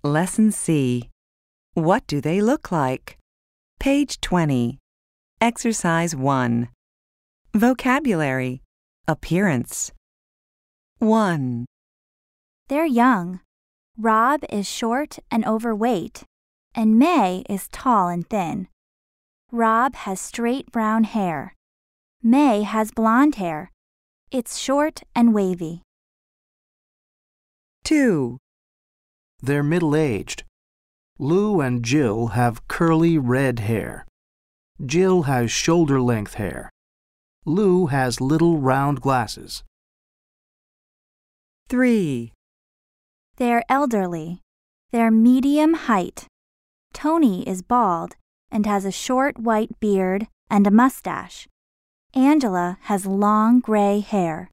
Lesson C. What do they look like? Page 20. Exercise 1. Vocabulary. Appearance. 1. They're young. Rob is short and overweight, and May is tall and thin. Rob has straight brown hair. May has blonde hair. It's short and wavy. 2. They're middle-aged. Lou and Jill have curly red hair. Jill has shoulder-length hair. Lou has little round glasses. 3. They're elderly. They're medium height. Tony is bald and has a short white beard and a mustache. Angela has long gray hair.